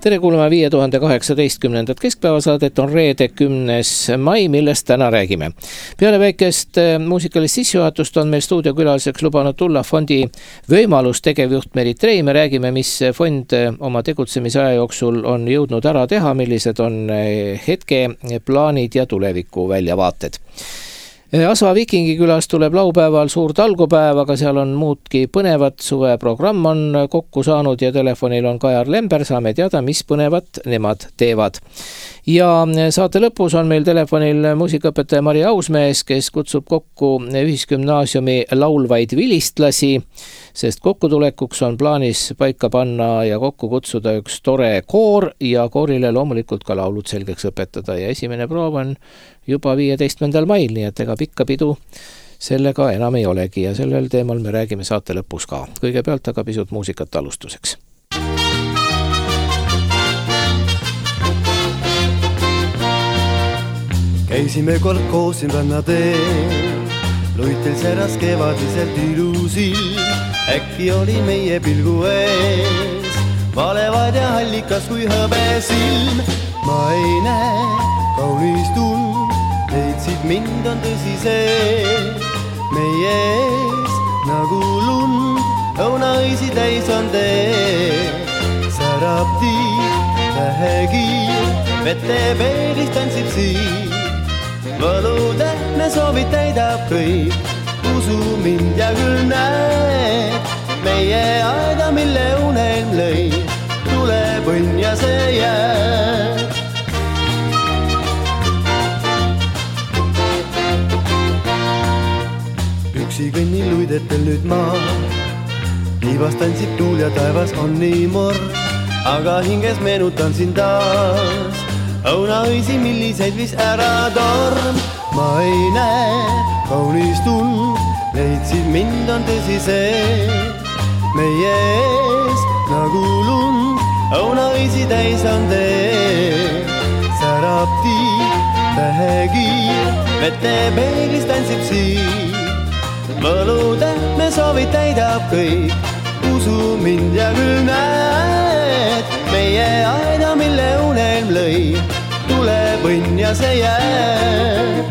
Tere kuulama 5018. keskpäevasaadet, on reede 10. mai, millest täna räägime. Peale väikest muusikalist sissejuhatust on meil stuudiokülaliseks lubanud tulla fondi Võimalus tegevjuht Merit Trei. Me räägime, mis fond oma tegutsemise aja jooksul on jõudnud ära teha, millised on hetke plaanid ja tuleviku väljavaated. Asva Vikingikülas tuleb laupäeval suur talgupäev, aga seal on muudki põnevat. Suveprogramm on kokku saanud ja telefonil on Kajar Lember. Saame teada, mis põnevat nemad teevad. Ja saate lõpus on meil telefonil muusikaõpetaja Mari Ausmees, kes kutsub kokku ühisgümnaasiumi laulvaid vilistlasi, sest kokkutulekuks on plaanis paika panna ja kokku kutsuda üks tore koor ja koorile loomulikult ka laulud selgeks õpetada. Ja esimene proov on juba 15. mail, nii et ega pikka pidu sellega enam ei olegi ja sellel teemal me räägime saate lõpus ka. Kõigepealt aga pisut muusikat alustuseks. Käisime kord koos siin rannateel, luitel säras kevadiselt ilusil. Äkki oli meie pilgu ees valevad ja hallikas kui hõbesilm. Ma ei näe kaunistun, leidsid mind on tõsise meie ees nagu lund. Õunaõisi täis on tee, särab tiib tähekiir, vette peelis tantsib siin. Võlutähne soovid täidab kõik, usu mind ja küll näed meie aeda, mille unelm lõi, tuleb õnn ja see jääb. Üksi kõnnin luidetel nüüd maa, liivas tantsib tuul ja taevas on nii mord, aga hinges meenutan sind taas. Õunaõisi, milliseid vis ära torm. Ma ei näe kaunistun, leidsid mind on tõsise meie ees nagu lund. Õunaõisi täis on tee, särab tiib tähekiir, vette peelis tantsib siin. Võlutähne soovid täidab kõik, usu mind ja küll näed meie aeda, mille unelm lõi, tuleb õnn ja see jääb.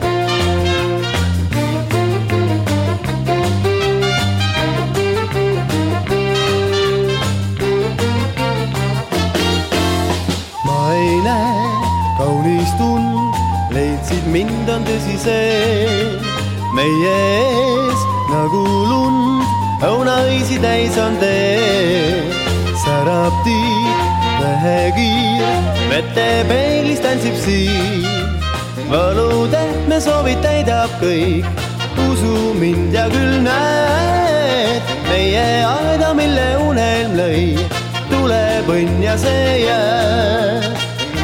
Ma ei näe kaunistun, leidsid mind on tõsise meie ees nagu lund. Õunaõisi täis on tee, särab tiib tähekiir, vette peelis tantsib siin. Võlutähne soovid täidab kõik, usu mind ja küll näed meie aeda, mille unelm lõi, tuleb õnn ja see jääb.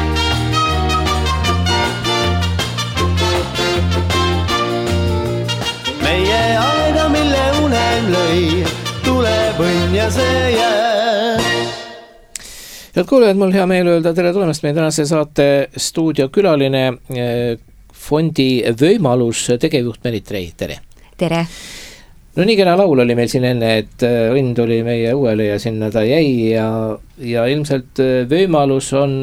Meie aeda, mille unelm lõi, tuleb õnn ja see jääb. Head kuulajad, mul hea meel öelda tere tulemast meie tänase saate stuudiokülaline fondi Võimalus tegevjuht Merit Trei. Tere! Tere! No nii kena laul oli meil siin enne, et õnn tuli meie uuele ja sinna ta jäi ja ilmselt Võimalus on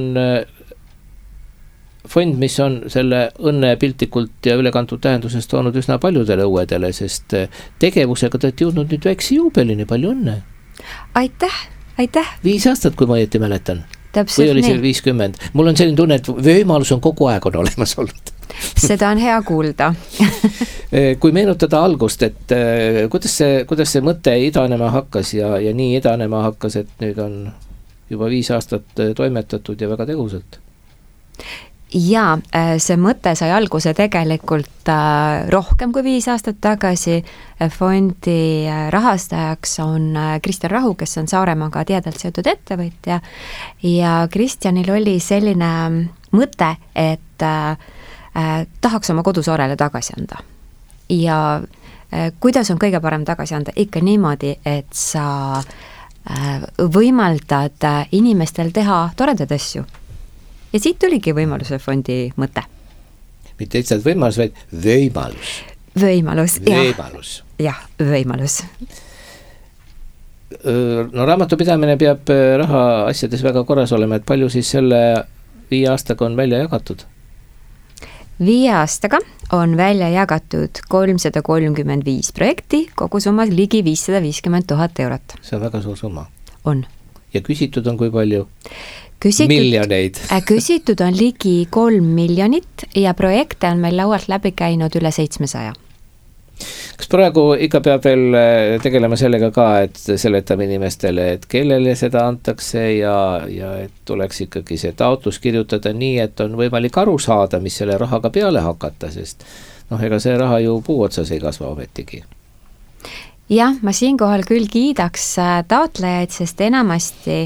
fond, mis on selle õnne piltlikult ja ülekantud tähenduses toonud üsna paljudele õuedele, sest tegevusega te olete jõudnud nüüd väikse juubelini, palju õnne! Aitäh! 5 aastat, kui ma õieti mäletan. Täpselt või oli see nii. 50? Mul on selline tunne, et Võimalus on kogu aeg on olemas olnud. Seda on hea kuulda. Kui meenutada algust, et kuidas see mõte idanema hakkas ja nii idanema hakkas, et nüüd on juba 5 aastat toimetatud ja väga tegusalt? Ja see mõte sai alguse tegelikult rohkem kui 5 aastat tagasi. Fondi rahastajaks on Kristjan Rahu, kes on Saaremaaga teadelt seotud ettevõtja ja Kristjanil oli selline mõte, et tahaks oma kodusaarele tagasi anda. Ja kuidas on kõige parem tagasi anda? Ikka niimoodi, et sa võimaldad inimestel teha toredaid asju. Ja siit tuligi Võimaluse fondi mõte. Mitte lihtsalt võimalus, vaid võimalus. Võimalus, võimalus. Jah, võimalus. No raamatupidamine peab raha asjades väga korras olema, et palju siis selle 5 aastaga on välja jagatud? 5 aastaga on välja jagatud 335 projekti, kogu summas ligi 550 000 eurot. See on väga suur summa. On. Ja küsitud on kui palju? Miljoneid. Küsitud on ligi 3 miljonit ja projekte on meil laualt läbi käinud üle 700. Kas praegu ikka peab veel tegelema sellega ka, et seletame inimestele, et kellele seda antakse ja et tuleks ikkagi see taotlus kirjutada nii, et on võimalik aru saada, mis selle rahaga peale hakata, sest ega see raha ju puu otsas ei kasva ometigi. Jah, ma siinkohal küll kiidaks taotlejaid, sest enamasti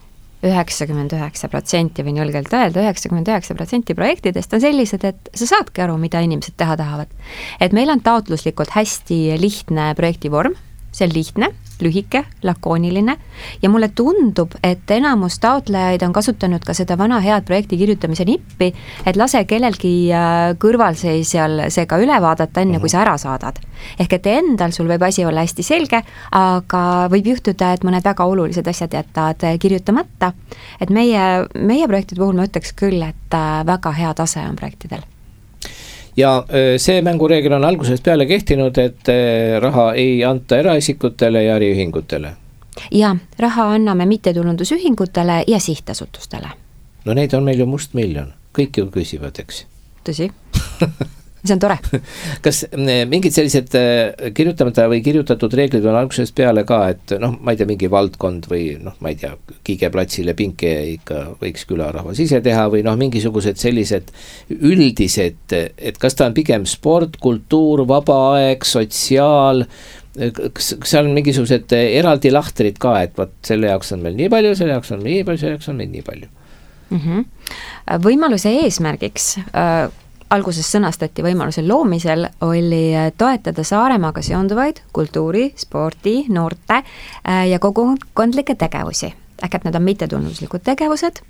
99% võin julgelt öelda, 99% projektidest on sellised, et sa saadki aru, mida inimesed teha tahavad. Et meil on taotluslikult hästi lihtne projektivorm, see on lihtne, lühike, lakooniline ja mulle tundub, et enamus taotlejaid on kasutanud ka seda vana head projekti kirjutamise nippi, et lase kellelgi kõrvalseisjal see ka üle vaadata enne, kui sa ära saadad. Ehk et endal sul võib asi olla hästi selge, aga võib juhtuda, et mõned väga olulised asjad jätavad kirjutamata. Et meie projektide puhul ma ütleks küll, et väga hea tase on projektidel. Ja see mängureegel on algusest peale kehtinud, et raha ei anta eraisikutele ja äriühingutele. Ja, raha anname mittetulundusühingutele ja sihtasutustele. No neid on meil ju must miljon. Kõik ju küsivad, eks? Tõsi. See on tore. Kas mingid sellised kirjutamata või kirjutatud reeglid on algusest peale ka, et ma ei tea, mingi valdkond või ma ei tea, Kiigeplatsile pinke ikka võiks külarahvas ise teha või mingisugused sellised üldised, et kas ta on pigem sport, kultuur, vaba aeg, sotsiaal, kas seal on mingisugused eraldi lahtrid ka, et selle jaoks on meil nii palju, selle jaoks on nii palju, selle jaoks on meil nii palju. Võimaluse eesmärgiks alguses sõnastati võimaluse loomisel oli toetada Saaremaaga seonduvaid kultuuri, spordi, noorte ja kogukondlikke tegevusi. Ehk et need on mittetulunduslikud tegevused.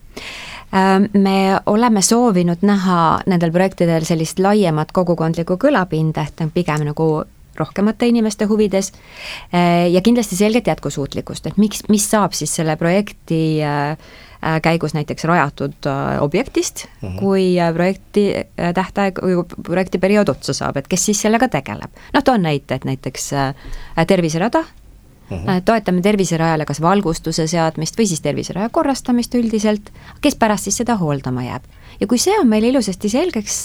Me oleme soovinud näha nendel projektidel sellist laiemat kogukondlikku kõlapinda, et pigem nagu rohkemate inimeste huvides ja kindlasti selget jätkusuutlikkust, et mis saab siis selle projekti käigus näiteks rajatud objektist, kui projekti tähtaeg, projekti periood otsa saab, et kes siis sellega tegeleb. Toon näite, et näiteks terviserada, toetame terviserajale kas valgustuse seadmist või siis terviseraja korrastamist üldiselt, kes pärast siis seda hooldama jääb. Ja kui see on meil ilusasti selgeks,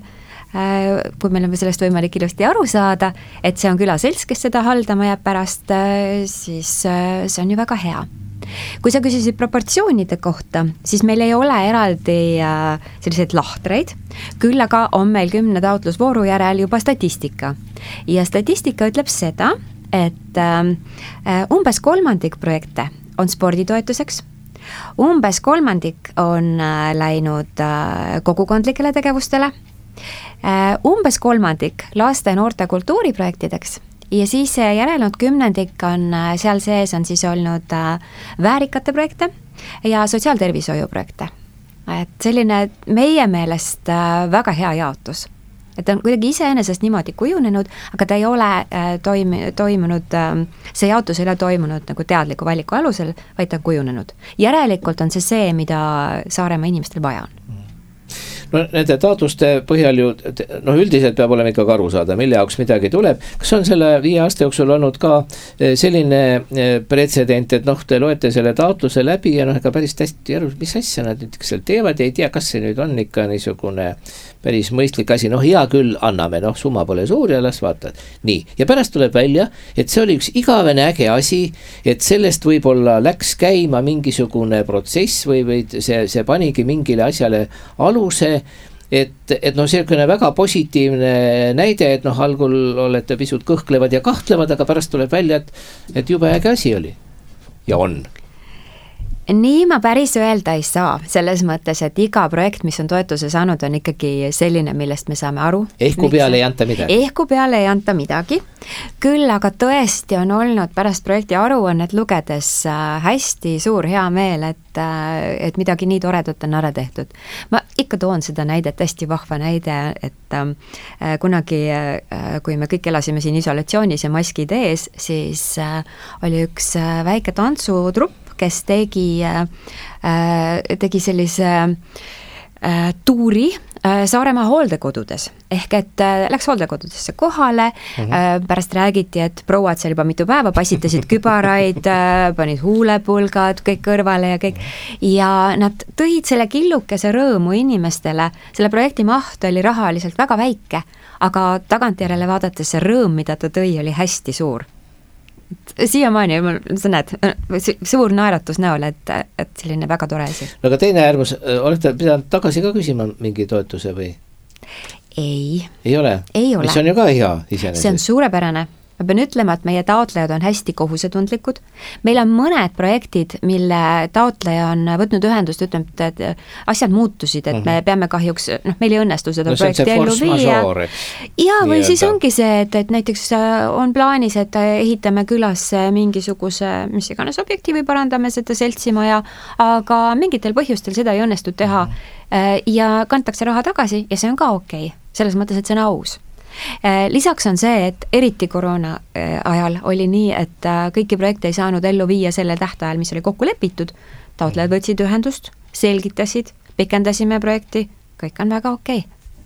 kui meil on sellest võimalik ilusti aru saada, et see on külaselts, kes seda haldama jääb pärast, siis see on ju väga hea. Kui sa küsisid proportsioonide kohta, siis meil ei ole eraldi selliseid lahtreid, küll aga on meil 10 taotlusvooru järel juba statistika. Ja statistika ütleb seda, et umbes 1/3 projekte on sporditoetuseks, umbes 1/3 on läinud kogukondlikele tegevustele, umbes 1/3 laste ja noorte kultuuriprojektideks ja siis järelnud 10% on seal sees on siis olnud väärikate projekte ja sotsiaaltervishoiuprojekte. Et selline meie meelest väga hea jaotus. Et on kuidagi iseenesest niimoodi kujunenud, aga ta ei ole toimunud, see jaotus ei ole toimunud nagu teadliku valiku alusel, vaid ta on kujunenud. Järelikult on see, mida Saaremaa inimestel vaja on. No nende taotluste põhjal ju, üldiselt peab olema ikka aru saada, mille jaoks midagi tuleb. Kas on selle 5 aasta jooksul olnud ka selline pretsedent, et te loete selle taotluse läbi ja ega päris tästi aru, mis asja nad näiteks seal teevad ja ei tea, kas see nüüd on ikka niisugune päris mõistlik asi, hea küll, anname, summa pole suur ja las vaatad. Nii, ja pärast tuleb välja, et see oli üks igavene äge asi, et sellest võib-olla läks käima mingisugune protsess või see panigi mingile asjale aluse, et selline väga positiivne näide, et algul olete pisut kõhklevad ja kahtlevad, aga pärast tuleb välja, et jube äge asi oli ja on. Nii ma päris öelda ei saa, selles mõttes, et iga projekt, mis on toetuse saanud, on ikkagi selline, millest me saame aru. Ehku peale ei anta midagi? Ehku peale ei anta midagi. Küll aga tõesti on olnud pärast projekti aruannet lugedes hästi suur hea meel, et midagi nii toredat on ära tehtud. Ma ikka toon seda näidet, hästi vahva näide, et kunagi, kui me kõik elasime siin isolatsioonis ja maskid ees, siis oli üks väike tantsutrupp, kes tegi sellise tuuri Saaremaa hooldekodudes, ehk et läks hooldekodudesse kohale, pärast räägiti, et prouad seal juba mitu päeva passitasid kübaraid, panid huulepulgad kõik kõrvale ja kõik, ja nad tõid selle killukese rõõmu inimestele, selle projekti maht oli rahaliselt väga väike, aga tagantjärele vaadates see rõõm, mida ta tõi, oli hästi suur. Siiamaani, sa näed, suur naeratus näol, et selline väga tore asi. No aga teine äärmus, olete pidanud tagasi ka küsima mingi toetuse või? Ei. Ei ole? Ei ole. Mis on ju ka hea iseenesest. See on suurepärane. Ma pean ütlema, et meie taotlejad on hästi kohusetundlikud. Meil on mõned projektid, mille taotleja on võtnud ühendust, ütleme, et asjad muutusid, et me peame kahjuks, meil ei õnnestu seda projekti ellu viia. Ja või siis ongi see, et näiteks on plaanis, et ehitame külasse mingisuguse, mis iganes objekti või parandame seda seltsimaja, aga mingitel põhjustel seda ei õnnestu teha ja kantakse raha tagasi ja see on ka okei. Selles mõttes, et see on aus. Lisaks on see, et eriti koroona ajal oli nii, et kõiki projekte ei saanud ellu viia selle tähtajal, mis oli kokku lepitud. Taotlejad võtsid ühendust, selgitasid, pikendasime projekti, kõik on väga okei.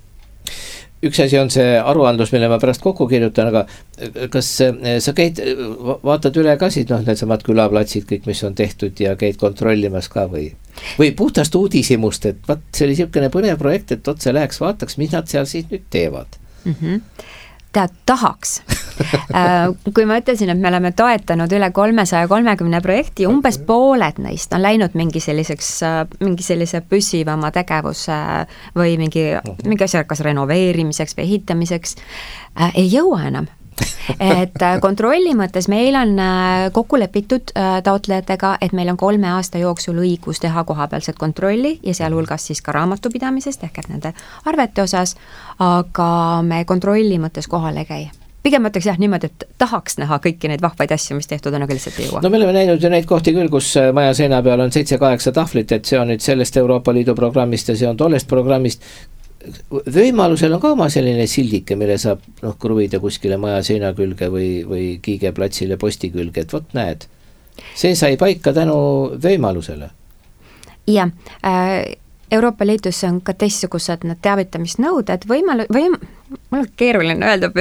Üks asi on see aruandlus, mille ma pärast kokku kirjutan, aga kas sa käid, vaatad üle ka siit, needsamad külaplatsid, kõik, mis on tehtud ja käid kontrollimas ka või puhtast uudishimust, et see oli niisugune põnev projekt, et otse läheks, vaataks, mis nad seal siis nüüd teevad. Tead, tahaks. Kui ma ütlesin, et me oleme toetanud üle 330 projekti, umbes pooled neist on läinud mingi sellise püsivama tegevuse või mingi asja kas renoveerimiseks või ehitamiseks, ei jõua enam. Et kontrolli mõttes meil on kokku lepitud taotlejatega, et meil on 3 aasta jooksul õigus teha kohapealset kontrolli ja sealhulgas siis ka raamatupidamisest ehk et nende arvete osas, aga me kontrolli mõttes kohale ei käi. Pigem mõtleks niimoodi, et tahaks näha kõiki neid vahvaid asju, mis tehtud on, aga lihtsalt ei jõua. No me oleme näinud ju neid kohti küll, kus maja seina peal on 7-8 tahvlit, et see on nüüd sellest Euroopa Liidu programmist ja see on tollest programmist. Võimalusel on ka oma selline sildike, mille saab kruvida kuskile maja seina külge või kiigeplatsile posti külge, et võt näed, see sai paika tänu võimalusele. Ja, Euroopa Liidus on ka teistsugused need teavitamisnõuded, mul on keeruline öelda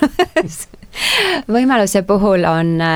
võimaluse puhul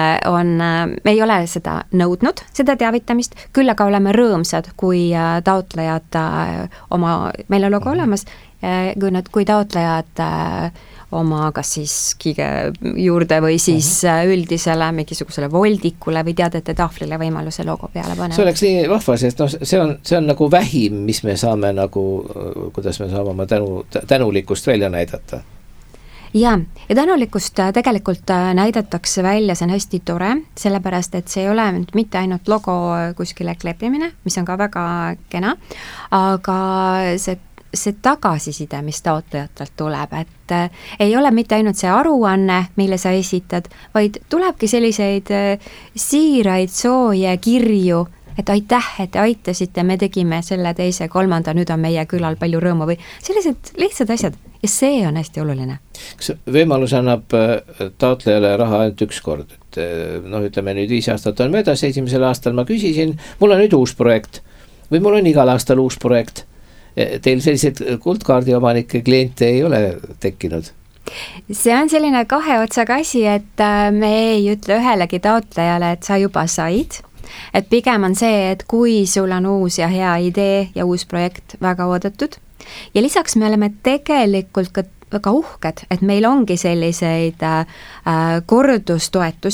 me ei ole seda nõudnud, seda teavitamist, küll aga oleme rõõmsad, kui taotlejad meil on logo olemas, kui taotlejad oma kas siis kiige juurde või siis üldisele mingisugusele voldikule või teadete tahvlile võimaluse logo peale panema. See oleks nii vahva, sest see on nagu vähim, mis me saame kuidas me saame oma tänulikkust välja näidata. Ja tänulikkust tegelikult näidatakse välja, see on hästi tore, sellepärast, et see ei ole mitte ainult logo kuskile klepimine, mis on ka väga kena, aga see tagasiside, mis taotlejatelt tuleb, et ei ole mitte ainult see aruanne, mille sa esitad, vaid tulebki selliseid siiraid sooje kirju, et aitäh, et aitasite, me tegime selle teise, 3, nüüd on meie külal palju rõõmu või sellised lihtsad asjad ja see on hästi oluline. Kas võimalus annab taotlejale raha ainult üks kord? Et, ütleme nüüd 5 aastat on möödas, 1. aastal ma küsisin, mul on nüüd uus projekt või mul on igal aastal uus projekt. Teil sellised kuldkaardi omanike kliente ei ole tekkinud? See on selline 2 otsaga asi, et me ei ütle ühelegi taotlejale, et sa juba said. Et pigem on see, et kui sul on uus ja hea idee ja uus projekt väga oodatud. Ja lisaks me oleme tegelikult ka väga uhked, et meil ongi selliseid kordustoetusi,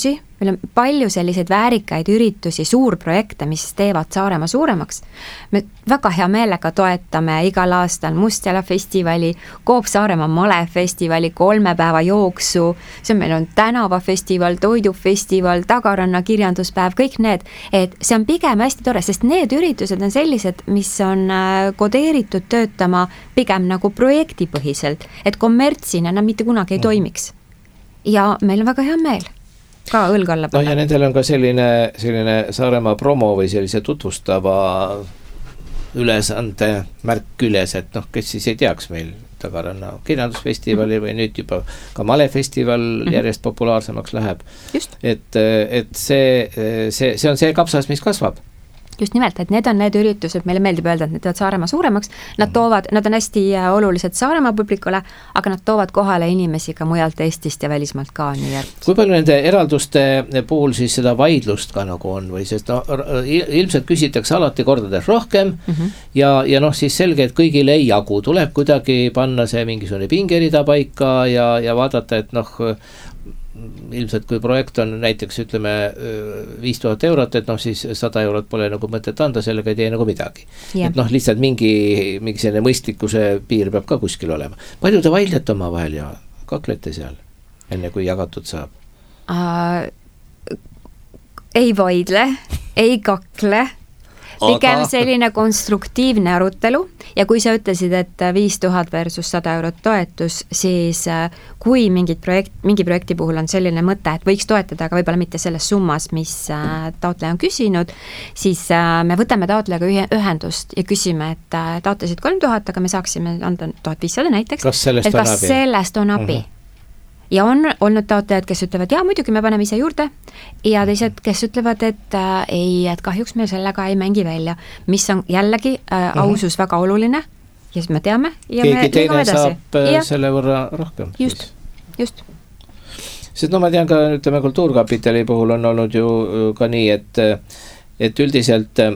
meil on palju selliseid väärikaid üritusi, suurprojekte, mis teevad Saaremaa suuremaks. Me väga hea meelega toetame igal aastal Mustjala festivali, Coop Saaremaa malefestivali, 3 päeva jooksu, meil on tänavafestival, toidufestival, Tagaranna kirjanduspäev, kõik need, et see on pigem hästi tore, sest need üritused on sellised, mis on kodeeritud töötama pigem nagu projektipõhiselt, et kommertsina enam mitte kunagi ei toimiks. Ja meil on väga hea meel ka õlg alla panna. No ja nendel on ka selline Saaremaa promo või sellise tutvustava ülesande märk küljes, et kes siis ei teaks meil Tagaranna kirjandusfestivali või nüüd juba ka malefestival järjest populaarsemaks läheb. Just. Et see on see kapsas, mis kasvab. Just nimelt, et need on need üritused, meile meeldib öelda, et need teevad Saaremaa suuremaks, nad on hästi olulised Saaremaa publikule, aga nad toovad kohale inimesi ka mujalt Eestist ja välismaalt ka. Kui palju nende eralduste puhul siis seda vaidlust ka nagu on või sest ilmselt küsitakse alati kordades rohkem ja siis selge, et kõigile ei jagu, tuleb kuidagi panna see mingisugune pingerida paika ja vaadata, et ilmselt kui projekt on näiteks 5000 eurot, et siis 100 eurot pole nagu mõtet anda, sellega ei tee nagu midagi. Yeah. Et lihtsalt mingi selline mõistlikkuse piir peab ka kuskil olema. Palju te vaidlete oma vahel ja kaklete seal, enne kui jagatud saab? Ei vaidle, ei kakle, pigem selline konstruktiivne arutelu ja kui sa ütlesid, et 5000 versus 100 eurot toetus, siis kui mingi projekti puhul on selline mõte, et võiks toetada, aga võib-olla mitte selles summas, mis taotleja on küsinud, siis me võtame taotlejaga ühendust ja küsime, et taotlesid 3000, aga me saaksime anda 1500 näiteks. Kas sellest on abi? Ja on olnud taotlejad, kes ütlevad, muidugi me paneme ise juurde ja teised, kes ütlevad, et ei, et kahjuks me sellega ei mängi välja, mis on jällegi ausus väga oluline ja siis me teame ja keegi teine saab selle võrra rohkem. Just. Sest ma tean ka, Kultuurkapitali puhul on olnud ju ka nii, et üldiselt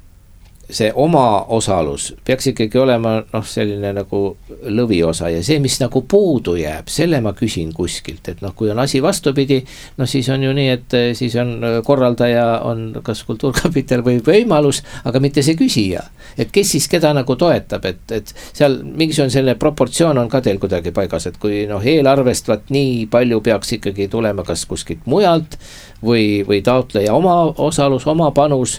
see oma osalus peaks ikkagi olema selline nagu lõviosa ja see, mis nagu puudu jääb, selle ma küsin kuskilt, et kui on asi vastupidi, siis on ju nii, et siis on korraldaja, on kas Kultuurkapital või võimalus, aga mitte see küsija, et kes siis keda nagu toetab, et seal mingisugune selle proportsioon on ka teil kuidagi paigas, et kui eelarvest nii palju peaks ikkagi tulema kas kuskilt mujalt või taotleja oma osalus, oma panus,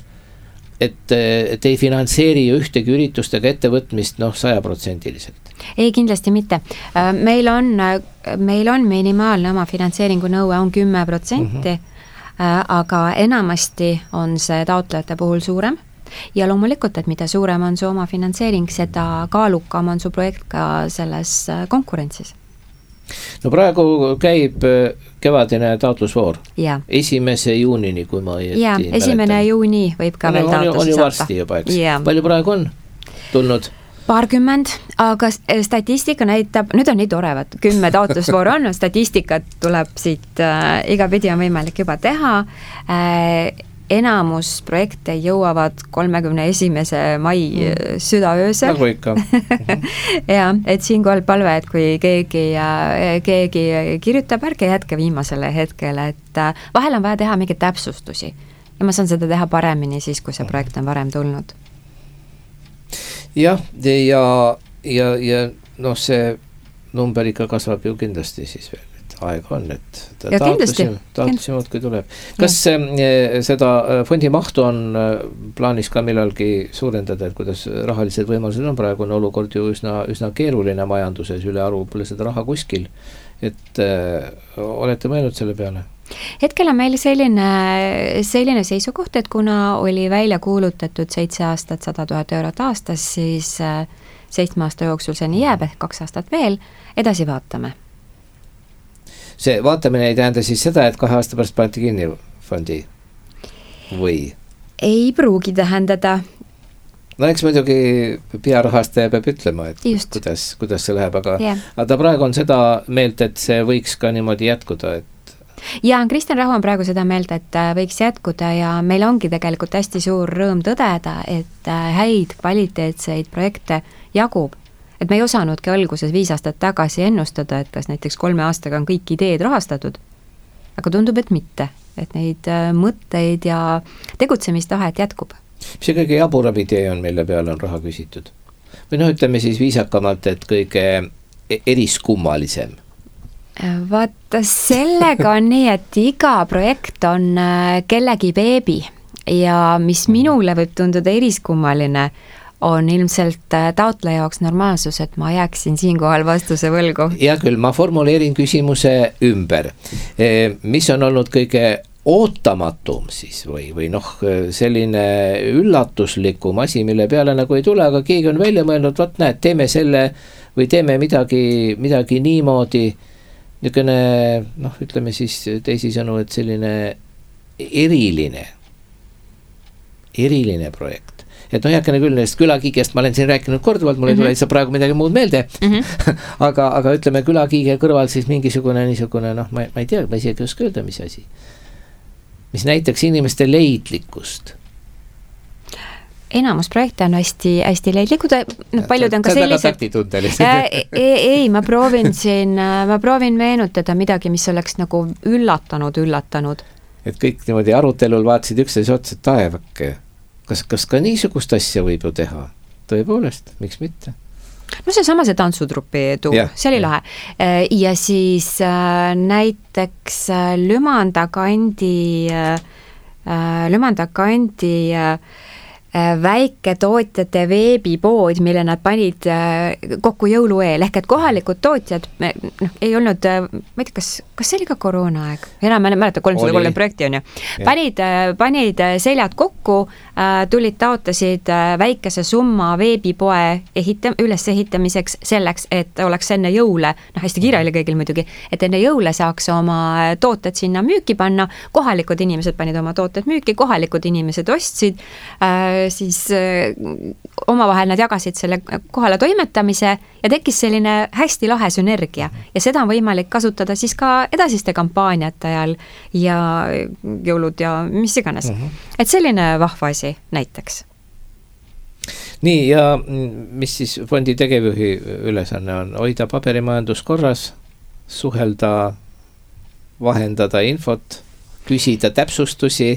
et ei finantseeri ühtegi üritustega ettevõtmist 100%. Ei, kindlasti mitte. Meil on minimaalne oma finantseeringu nõue on 10%, aga enamasti on see taotlejate puhul suurem ja loomulikult, et mida suurem on su oma finantseering, seda kaalukam on su projekt ka selles konkurentsis. No praegu käib kevadine taotlusvoor. 1. juunini, kui ma õieti mäletan. 1. juuni võib ka veel taotlusi saada. On ju varsti juba, eks? Palju praegu on tulnud? 20, aga statistika näitab, nüüd on nii tore, 10 taotlusvooru on, statistikat tuleb siit, igapidi on võimalik juba teha. Enamus projekte jõuavad 31. mai südaöösel. Nagu ikka. Ja, et siinkohal palve, et kui keegi kirjutab, ärge jätke viimasele hetkele, et vahel on vaja teha mingeid täpsustusi ja ma saan seda teha paremini siis, kui see projekt on varem tulnud. Jah, ja see number ikka kasvab ju kindlasti siis veel. Aega on, et taotlusi muudki tuleb. Kas seda fondi mahtu on plaanis ka millalgi suurendada, et kuidas rahalised võimalused on praegu olukord ju üsna keeruline majanduses, üle aru pole seda raha kuskil, et olete mõelnud selle peale? Hetkel on meil selline seisukoht, et kuna oli välja kuulutatud 7 aastat 100 000 eurot aastas, siis 7 aasta jooksul see nii jääb, ehk 2 aastat veel, edasi vaatame. See vaatamine ei tähenda siis seda, et 2 aasta pärast panete kinni fondi või? Ei pruugi tähendada. No eks muidugi pearahastaja peab ütlema, et kuidas see läheb, aga ta praegu on seda meelt, et see võiks ka niimoodi jätkuda, et ja Kristjan Rahu on praegu seda meelt, et võiks jätkuda ja meil ongi tegelikult hästi suur rõõm tõdeda, et häid kvaliteetseid projekte jagub. Et me ei osanudki alguses 5 aastat tagasi ennustada, et kas näiteks 3 aastaga on kõik ideed rahastatud. aga tundub, et mitte, et neid mõtteid ja tegutsemistahet jätkub. Mis see kõige jaburam idee on, mille peale on raha küsitud? Või ütleme siis viisakamalt, et kõige eriskummalisem? Vaata, sellega on nii, et iga projekt on kellegi beebi ja mis minule võib tunduda eriskummaline, on ilmselt taotleja jaoks normaalsus, et ma jääksin siinkohal vastuse võlgu. Ja küll, ma formuleerin küsimuse ümber. Mis on olnud kõige ootamatum siis või selline üllatuslikum asi, mille peale nagu ei tule, aga keegi on välja mõelnud, võt näed, teeme selle või teeme midagi niimoodi, niisugune, ütleme siis teisisõnu, et selline eriline projekt. Et jääkene küll neist külakiigest, ma olen siin rääkinud korduvalt, mul ei tule lihtsalt praegu midagi muud meelde, aga ütleme külakiige kõrval siis mingisugune niisugune, ma ei tea, ma isegi oska öelda, mis asi. Mis näiteks inimeste leidlikkust. Enamus projekte on hästi leidlikud, paljud on ka sellised. Ei, ma proovin meenutada midagi, mis oleks nagu üllatanud. Et kõik niimoodi arutelul vaatasid üksteise otsa, et taevakke. Kas ka niisugust asja võib ju teha? Tõepoolest, miks mitte? No see tantsutrupi tuu, see oli lahe. Ja siis näiteks Lümanda kandi väiketootjate veebipood, mille nad panid kokku jõulueel, ehk et kohalikud tootjad ei olnud, ma ei tea, kas see oli ka koroona aeg? Enam ma mäleta, 330 projekti on ju. Panid seljad kokku, tulid taotasid väikese summa veebipoe üles ehitamiseks selleks, et oleks enne jõule, hästi kiire oli kõigil muidugi, et enne jõule saaks oma tooted sinna müüki panna, kohalikud inimesed panid oma tooted müüki, kohalikud inimesed ostsid, siis omavahel nad jagasid selle kohale toimetamise ja tekkis selline hästi lahe sünergia ja seda on võimalik kasutada siis ka edasiste kampaaniate ajal ja jõulud ja mis iganes. Et selline vahva asi näiteks. Nii, ja mis siis fondi tegevjuhi ülesanne on? Hoida paberimajandus korras, suhelda, vahendada infot, küsida täpsustusi.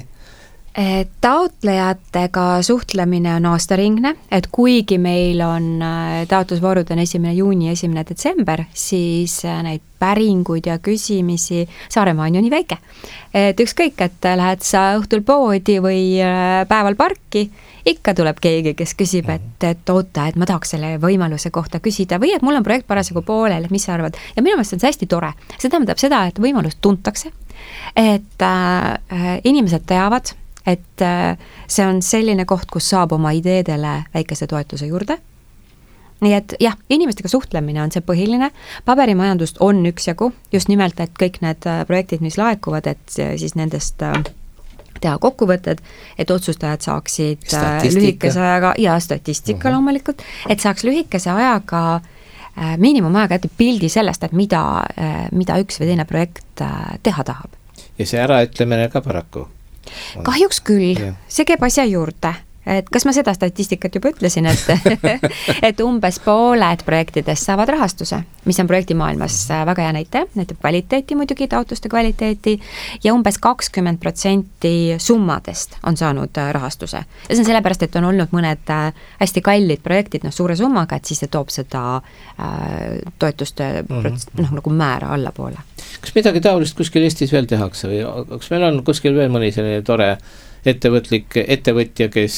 Taotlejatega suhtlemine on aastaringne, et kuigi meil on taotlusvoorud on 1. juuni, 1. detsember, siis neid päringuid ja küsimisi Saaremaa on ju nii väike. Et ükskõik, et lähed sa õhtul poodi või päeval parki, ikka tuleb keegi, kes küsib, et oota, et ma tahaks selle võimaluse kohta küsida või et mul on projekt parasjagu poolel, mis sa arvad. Ja minu meelest on see hästi tore. See tähendab seda, et võimalust tuntakse, et inimesed teavad, et see on selline koht, kus saab oma ideedele väikese toetuse juurde. Nii et jah, inimestega suhtlemine on see põhiline. Paberimajandust on üksjagu, just nimelt, et kõik need projektid, mis laekuvad, et siis nendest teha kokkuvõtted, et otsustajad saaksid lühikese ajaga ja statistika loomulikult, et saaks lühikese ajaga miinimumajaga ette pildi sellest, et mida üks või teine projekt teha tahab. Ja see äraütlemine ka paraku? Kahjuks küll, see käib asja juurde. Et kas ma seda statistikat juba ütlesin, et umbes pooled projektidest saavad rahastuse, mis on projekti maailmas väga hea näitab kvaliteeti muidugi, taotluste kvaliteeti ja umbes 20% summadest on saanud rahastuse. Ja see on sellepärast, et on olnud mõned hästi kallid projektid suure summaga, et siis see toob seda toetuste nagu määra allapoole. Kas midagi taolist kuskil Eestis veel tehakse või kas meil on kuskil veel mõni selline tore ettevõtja, kes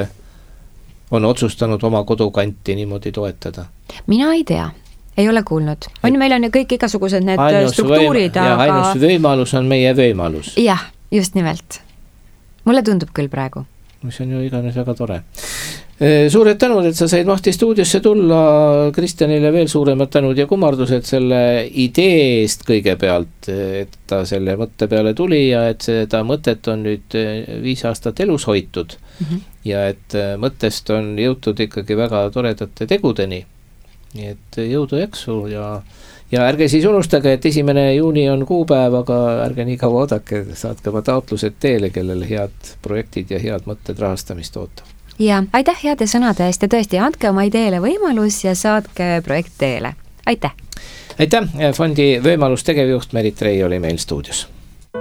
on otsustanud oma kodukanti niimoodi toetada? Mina ei tea, ei ole kuulnud. Meil on ju kõik igasugused need struktuurid, aga... ainus võimalus on meie võimalus. Jah, just nimelt. Mulle tundub küll praegu. Mis on ju iganes väga tore. Suured tänud, et sa said Mahti stuudiosse tulla. Kristjanile veel suuremad tänud ja kummardused selle idee eest kõigepealt, et ta selle mõtte peale tuli ja et seda mõtet on nüüd 5 aastat elus hoitud ja et mõttest on jõutud ikkagi väga toredate tegudeni. Nii et jõudu jaksu ja ärge siis unustage, et 1. juuni on kuupäev, aga ärge nii kaua oodake, saatke oma taotlused teele, kellel head projektid ja head mõtted rahastamist ootab. Ja aitäh heade sõnade eest ja tõesti andke oma ideele võimalus ja saatke projekt teele. Aitäh! Aitäh! Fondi võimalus tegevjuht Merit Rei oli meil stuudios.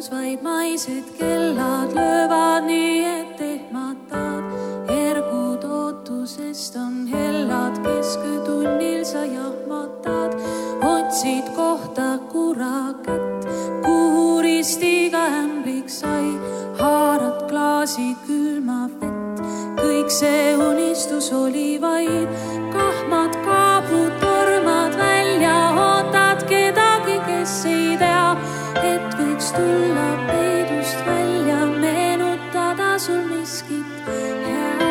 vaid maised kellad löövad nii, et ehmatad. Ergud ootusest on hellad, kesköötunnil sa jahmatad. Otsid kohta kura kätt, kuhu ristiga ämblik sai. Haarad klaasi külma vett, kõik see unistus oli vaid. Kahmad kaabud, tormad välja, ootad kedagi, kes ei tea, et võiks tulla peidust välja, meenutada sul miskit head.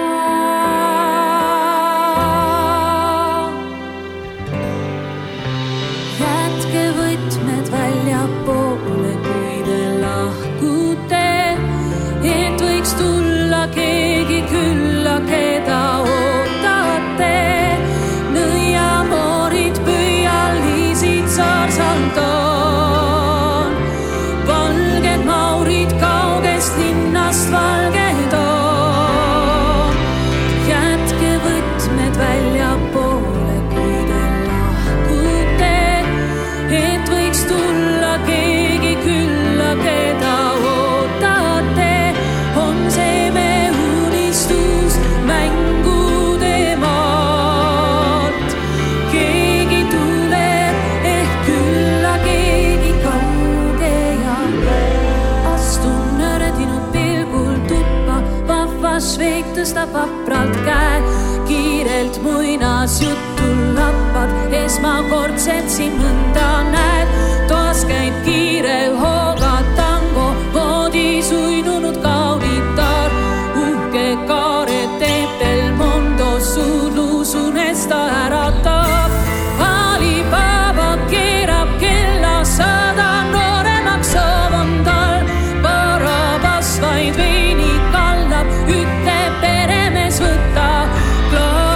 Jätke võtmed välja poole, kui te lahkute, et võiks tulla keegi külla, keda ootate. Nõiamoorid, pöialiisid, saarsalt on. Valged maurid kaugest linnast valged on. Jätke võtmed välja poole, kui te lahkute, et võiks tulla keegi külla, keda ootate. On see me unistus mängude maalt. Keegi tuleb ehk külla, keegi kauge ja astun nördinud pilgul tuppa. Vahvas veik tõstab vapralt käe, kiirelt muinas juttu lappad. Esmakordselt siin mõnda näed, toas käib kiire hooga tango, voodi suinunud kaunitar. Uhke kaaret teeb Del Mondo, suur luusunesta äratab. Alibaba keerab kella, 100 nooremaks soovon tal. Barabas vaid veini kallab, ütleb peremees võtta klaas.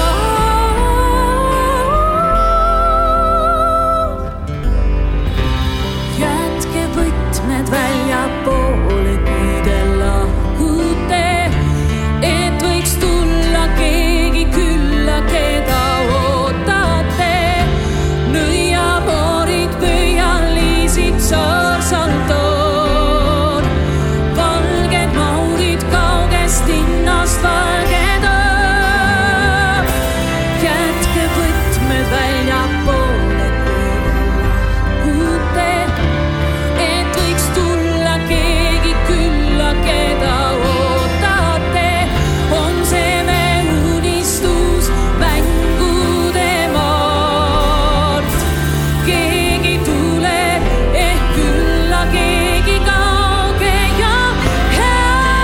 Jätke võtmed välja poole, kui te lahkute, et võiks tulla keegi külla, keda ootate. Nõiamoorid, pöialiisid, saarsalt on. Valged maurid kaugest linnast valged on. Jätke võtmed välja poole, kui te lahkute, et võiks tulla keegi külla, keda ootate. On see me unistus mängude maalt. Keegi tuleb ehk külla, keegi kauge ja hea.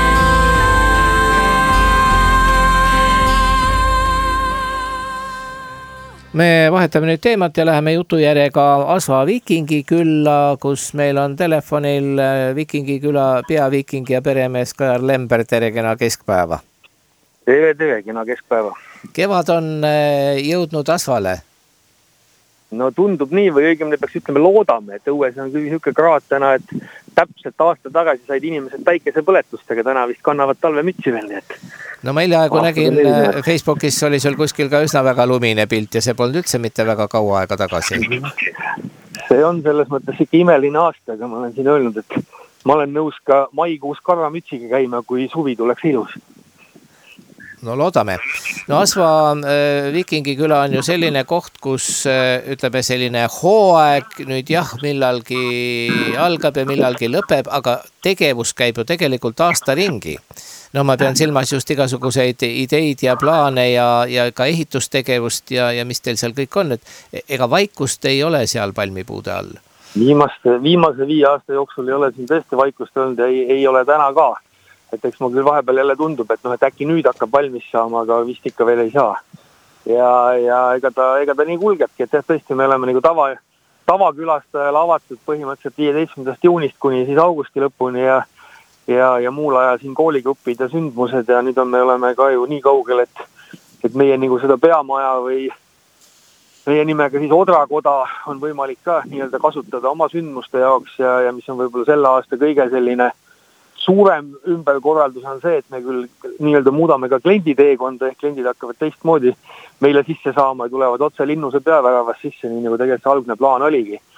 Me vahetame nüüd teemat ja läheme jutujärjega Asva Vikingi külla, kus meil on telefonil Vikingi küla peaviking ja peremees Kajar Lember. Tere, kena keskpäeva. Tere, kena keskpäeva. Kevad on jõudnud Asvale. No tundub nii või õigemini peaks ütlema loodame, et õues on küll niisugune kraad täna, et täpselt aasta tagasi said inimesed päikesepõletustega, täna vist kannavad talvemütsi veel, nii et. No ma hiljaaegu nägin Facebookis oli sul kuskil ka üsna väga lumine pilt ja see polnud üldse mitte väga kaua aega tagasi. See on selles mõttes ikka imeline aasta, aga ma olen siin öelnud, et ma olen nõus ka maikuus karvamütsiga käima, kui suvi tuleks ilus. No loodame. No Asva Vikingi küla on ju selline koht, kus ütleme selline hooaeg nüüd jah, millalgi algab ja millalgi lõpeb, aga tegevus käib ju tegelikult aasta ringi. No ma pean silmas just igasuguseid ideid ja plaane ja ka ehitustegevust ja mis teil seal kõik on. Et ega vaikust ei ole seal palmipuude all? Viimase 5 aasta jooksul ei ole siin tõesti vaikust olnud ja ei ole täna ka. Et eks ma küll vahepeal jälle tundub, et äkki nüüd hakkab valmis saama, aga vist ikka veel ei saa. Ja ega ta nii kulgebki, et tõesti me oleme nagu tavakülastajale avatud põhimõtteliselt 15. juunist kuni siis augusti lõpuni ja muul ajal siin kooligrupid ja sündmused ja nüüd me oleme ka ju nii kaugel, et meie nagu seda peamaja või meie nimega siis Odrakoda on võimalik ka nii-öelda kasutada oma sündmuste jaoks ja mis on võib-olla selle aasta kõige selline suurem ümberkorraldus on see, et me küll nii-öelda muudame ka klienditeekonda, ehk kliendid hakkavad teistmoodi meile sisse saama ja tulevad otse Linnuse peaväravast sisse, nii nagu tegelikult see algne plaan oligi.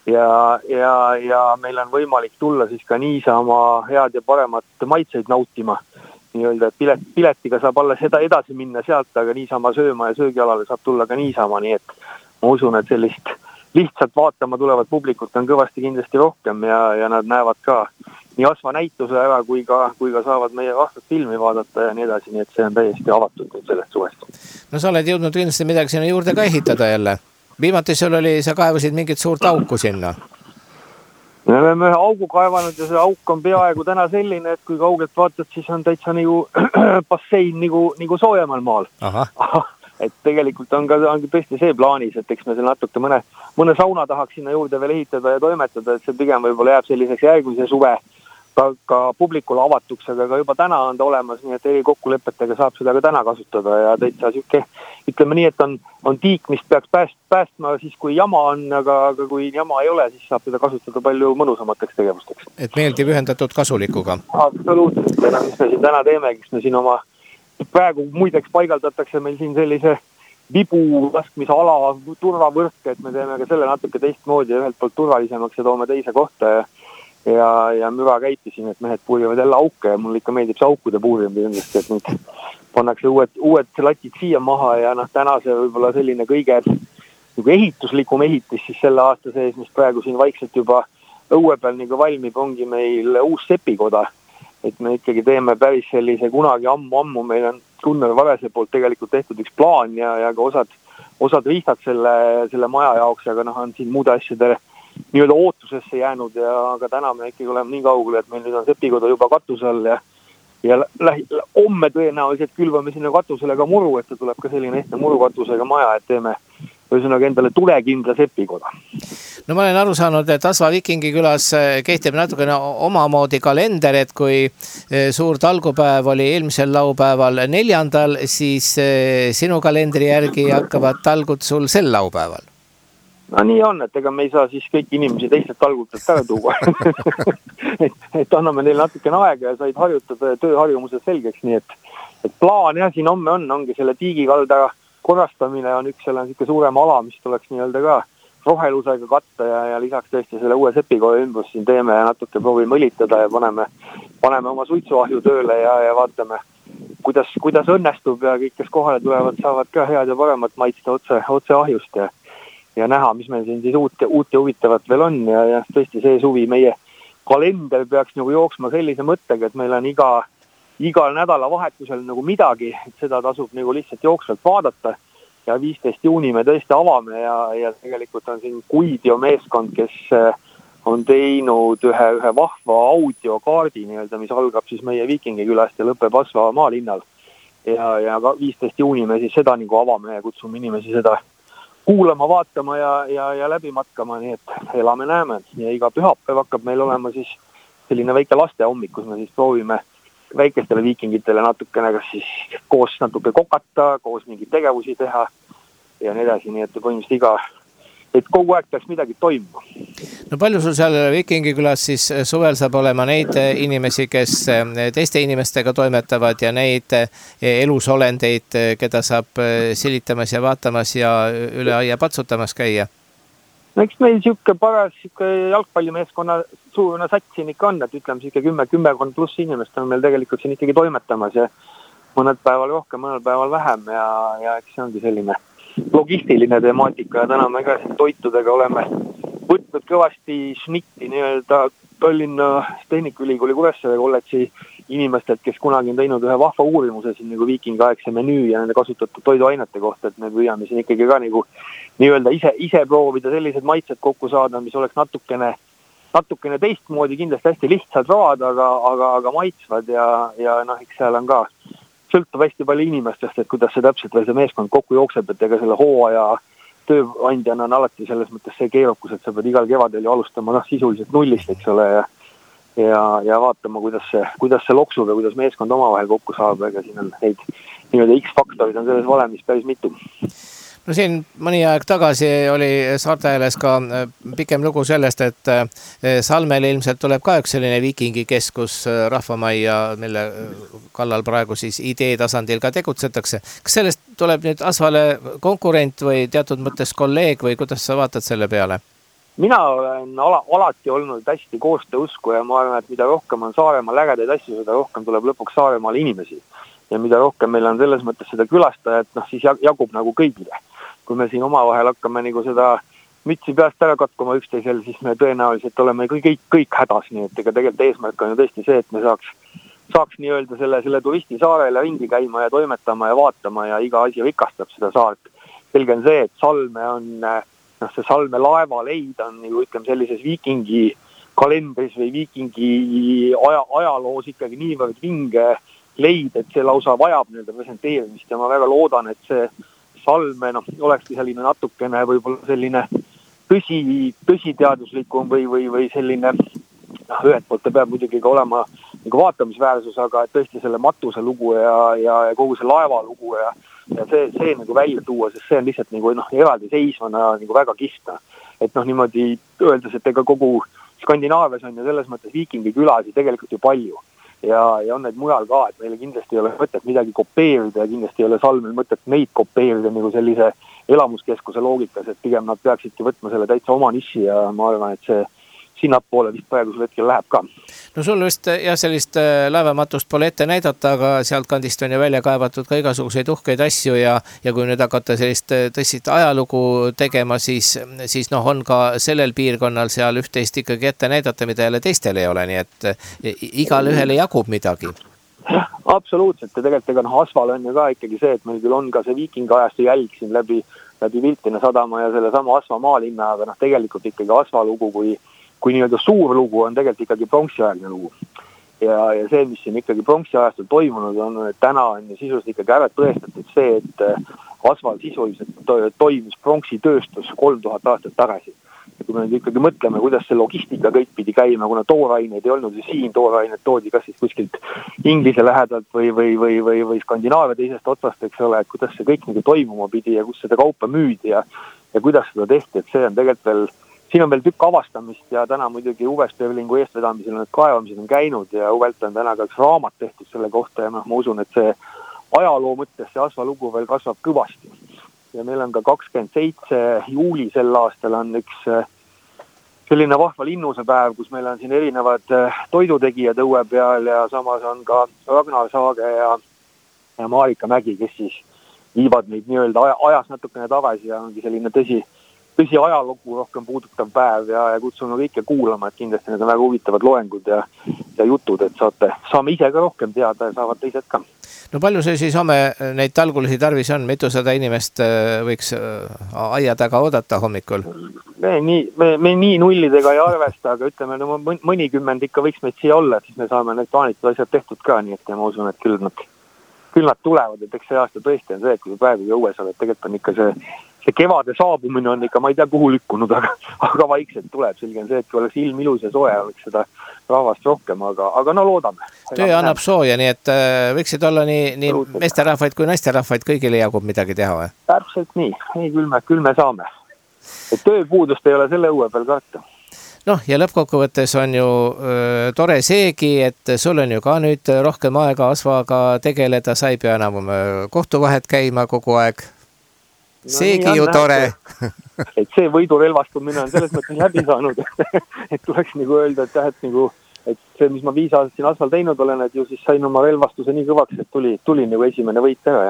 ja meil on võimalik tulla siis ka niisama head ja paremat maitseid nautima. Nii-öelda, et piletiga saab alles edasi minna sealt, aga niisama sööma ja söögialale saab tulla ka niisama, nii et ma usun, et sellist lihtsalt vaatama tulevat publikut on kõvasti kindlasti rohkem ja nad näevad ka nii Asva näituse ära, kui ka saavad meie vastat filmi vaadata ja nii edasi, nii et see on täiesti avatud nüüd sellest suvest. No sa oled jõudnud kindlasti midagi sinna juurde ka ehitada jälle. Viimati sul oli, sa kaevasid mingit suurt auku sinna. Me oleme ühe augu kaevanud ja see auk on peaaegu täna selline, et kui kaugelt vaatad, siis on täitsa nagu bassein nagu soojemal maal. Et tegelikult on ka tõesti see plaanis, et eks me seal natuke mõne sauna tahaks sinna juurde veel ehitada ja toimetada, et see pigem võib-olla jääb selliseks järgmise suve ka publikule avatuks, aga ka juba täna on ta olemas, nii et eri kokkulepetega saab seda ka täna kasutada ja täitsa siuke, ütleme nii, et on tiik, mis peaks päästma siis, kui jama on, aga kui jama ei ole, siis saab seda kasutada palju mõnusamateks tegevusteks. Et meeldib ühendatud kasulikuga? Absoluutselt, mis me siin täna teeme, kes me siin oma praegu muideks paigaldatakse meil siin sellise vibu laskmise ala turvavõrk, et me teeme ka selle natuke teistmoodi ja ühelt poolt turvalisemaks ja toome teise kohta ja müra käiti siin, et mehed puurivad jälle auke ja mul ikka meeldib see aukude puurimine kindlasti, et nüüd pannakse uued latid siia maha ja täna see võib-olla selline kõige nagu ehituslikum ehitis siis selle aasta sees, mis praegu siin vaikselt juba õue peal nagu valmib, ongi meil uus sepikoda, et me ikkagi teeme päris sellise kunagi ammu, meil on Gunnar Varese poolt tegelikult tehtud üks plaan ja ka osad riistad selle maja jaoks, aga on siin muude asjadele nii-öelda ootusesse jäänud aga täna me ikkagi oleme nii kaugel, et meil nüüd on sepikoda juba katusel ja homme tõenäoliselt külvame sinna katusele ka muru, et see tuleb ka selline ehtne murukatusega maja, et teeme ühesõnaga endale tulekindla sepikoda. No ma olen aru saanud, et Asva Vikingi külas kehtib natukene omamoodi kalender, et kui suur talgupäev oli eelmisel laupäeval 4., siis sinu kalendri järgi hakkavad talgud sul sel laupäeval. No nii on, et ega me ei saa siis kõik inimesi teistelt talgutelt ära tuua. et anname neile natukene aega ja said harjutada tööharjumused selgeks, nii et plaan jah, siin homme ongi selle tiigikalda korrastamine on üks, seal on siuke suurem ala, mis tuleks nii-öelda ka rohelusega katta ja lisaks tõesti selle uue sepikoja ümbrus siin teeme ja natuke proovime õlitada ja paneme oma suitsuahju tööle ja vaatame, kuidas õnnestub ja kõik, kes kohale tulevad, saavad ka head ja paremat maitsta otse ahjust ja näha, mis meil siin siis uut ja huvitavat veel on ja tõesti see suvi meie kalender peaks nagu jooksma sellise mõttega, et meil on igal nädalavahetusel nagu midagi, et seda tasub nagu lihtsalt jooksvalt vaadata ja 15. juuni me tõesti avame ja tegelikult on siin Kuidio meeskond, kes on teinud ühe vahva audiokaardi nii-öelda, mis algab siis meie Vikingi külast ja lõpeb Asva maalinnal ja 15. juuni me siis seda nagu avame ja kutsume inimesi seda kuulama, vaatama ja läbi matkama, nii et elame-näeme ja iga pühapäev hakkab meil olema siis selline väike laste hommik, kus me siis proovime väikestele viikingitele natukene kas siis koos natuke kokata, koos mingeid tegevusi teha ja nii edasi, nii et põhimõtteliselt et kogu aeg peaks midagi toimuma. No palju sul seal Vikingi külas siis suvel saab olema neid inimesi, kes teiste inimestega toimetavad ja neid elusolendeid, keda saab silitamas ja vaatamas ja üle aia patsutamas käia? No eks meil siuke jalgpallimeeskonna suurune sats siin ikka on, et ütleme siuke 10 pluss inimest on meil tegelikult siin ikkagi toimetamas ja mõned päeval rohkem, mõned päeval vähem ja eks see ongi selline logistiline temaatika ja täna me ka siin toitudega oleme võtnud kõvasti šnitti nii-öelda Tallinna Tehnikaülikooli Kuressaare kolledži inimestelt, kes kunagi on teinud ühe vahva uurimuse siin nagu viikingiaegse menüü ja nende kasutatud toiduainete kohta, et me püüame siin ikkagi ka nagu nii-öelda ise proovida sellised maitsed kokku saada, mis oleks natukene teistmoodi, kindlasti hästi lihtsalt road, aga maitsvad ja eks seal on ka sõltub hästi palju inimestest, et kuidas see täpselt veel see meeskond kokku jookseb, et ega selle hooaja tööandjana on alati selles mõttes see keerukus, et sa pead igal kevadel ju alustama sisuliselt nullist, eks ole, ja vaatama, kuidas see loksub ja kuidas meeskond omavahel kokku saab, ega siin on neid nii-öelda X-faktorid on selles valemis päris mitu. No siin mõni aeg tagasi oli Saarteailes ka pikem lugu sellest, et Salmele ilmselt tuleb ka üks selline viikingikeskus rahvamajja, mille kallal praegu siis idee tasandil ka tegutsetakse. Kas sellest tuleb nüüd Asvale konkurent või teatud mõttes kolleeg või kuidas sa vaatad selle peale? mina olen alati olnud hästi koostööusku ja ma arvan, et mida rohkem on Saaremaal ägedaid asju, seda rohkem tuleb lõpuks Saaremaal inimesi. Ja mida rohkem meil on selles mõttes seda külastajat, siis jagub nagu kõigile. Kui me siin omavahel hakkame nagu seda mütsi peast ära katkuma üksteisel, siis me tõenäoliselt oleme kõik hädas, nii et ega tegelikult eesmärk on ju tõesti see, et me saaks nii öelda selle turisti saarele ringi käima ja toimetama ja vaatama ja iga asi rikastab seda saart. Selge on see, et Salme on, see Salme laevaleid on nagu ütleme sellises viikingi kalendris või viikingi ajaloos ikkagi niivõrd vinge leid, et see lausa vajab nii-öelda presenteerimist ja ma väga loodan, et see Salme olekski selline natukene võib-olla selline tõsiteaduslikum või selline, ühelt poolt ta peab muidugi ka olema nagu vaatamisväärsus, aga et tõesti selle matuse lugu ja kogu see laeva lugu ja see nagu välja tuua, sest see on lihtsalt nagu eraldi seisvana nagu väga kihvt. Et niimoodi öeldes, et ega kogu Skandinaavias on ju selles mõttes viikingi külasid tegelikult ju palju. Ja on need mujal ka, et meile kindlasti ei ole mõtet midagi kopeerida ja kindlasti ei ole Salmel mõtet neid kopeerida nagu sellise elamuskeskuse loogikas, et pigem nad peaksidki võtma selle täitsa oma niši ja ma arvan, et see sinnapoole vist praegusel hetkel läheb ka. No sul vist jah, sellist laevamatust pole ette näidata, aga sealt kandist on ju välja kaevatud ka igasuguseid uhkeid asju ja kui nüüd hakata sellist tõsist ajalugu tegema, siis on ka sellel piirkonnal seal üht-teist ikkagi ette näidata, mida jälle teistel ei ole, nii et igal ühele jagub midagi. Absoluutselt ja tegelikult Asval on ju ka ikkagi see, et meil küll on ka see viikingajastu jälg siin läbi Viltina sadama ja selle sama Asva maalinna, aga tegelikult ikkagi Asva lugu kui nii-öelda suur lugu on tegelikult ikkagi pronksiaegne lugu. Ja see, mis siin ikkagi pronksiajastul toimunud on, et täna on sisuliselt ikkagi ära tõestatud see, et Asval sisuliselt toimus pronksitööstus 3000 aastat tagasi. Ja kui me nüüd ikkagi mõtleme, kuidas see logistika kõik pidi käima, kuna tooraineid ei olnud siin, tooraineid toodi kas siis kuskilt Inglise lähedalt või Skandinaavia teisest otsast, eks ole, et kuidas see kõik nagu toimuma pidi ja kus seda kaupa müüdi ja kuidas seda tehti, et see on tegelikult veel siin on veel tükk avastamist ja täna muidugi Uwe Sperlingu eestvedamisel need kaevamised on käinud ja Uvelt on täna ka üks raamat tehtud selle kohta ja ma usun, et see ajaloo mõttes see Asva lugu veel kasvab kõvasti. Ja meil on ka 27. juuli sel aastal on üks selline vahva linnuse päev, kus meil on siin erinevad toidutegijad õue peal ja samas on ka Ragnar Saage ja Marika Mägi, kes siis viivad meid nii-öelda ajas natukene tagasi ja ongi selline tõsi ajalugu rohkem puudutav päev ja kutsume kõike kuulama, et kindlasti need on väga huvitavad loengud ja jutud, et saame ise ka rohkem teada ja saavad teised ka. No palju see siis homme neid talgulisi tarvis on? Mitusada inimest võiks aia taga oodata hommikul? Me nii nullidega ei arvesta, aga ütleme, mõnikümmend ikka võiks meid siia olla, et siis me saame need plaanitud asjad tehtud ka, nii et ma usun, et küll nad tulevad, et eks see aasta tõesti on see, et kui praegu jõues oled, tegelikult on ikka see kevade saabumine on ikka, ma ei tea kuhu lükkunud, aga vaikselt tuleb. Selge on see, et kui oleks ilm ilus ja soe, oleks seda rahvast rohkem, aga no loodame. Töö annab sooja, nii et võiksid olla nii meesterahvaid kui naisterahvaid, kõigile jagub midagi teha või? Täpselt nii, küll me saame. Et tööpuudust ei ole selle õue peal karta. Ja lõppkokkuvõttes on ju tore seegi, et sul on ju ka nüüd rohkem aega Asvaga tegeleda, sa ei pea enam kohtuvahet käima kogu aeg. Seegi ju tore. Et see võidurelvastumine on selles mõttes läbi saanud, et tuleks nagu öelda, et see, mis ma 5 aastat siin Asval teinud olen, et ju siis sain oma relvastuse nii kõvaks, et tuli nagu esimene võit ära.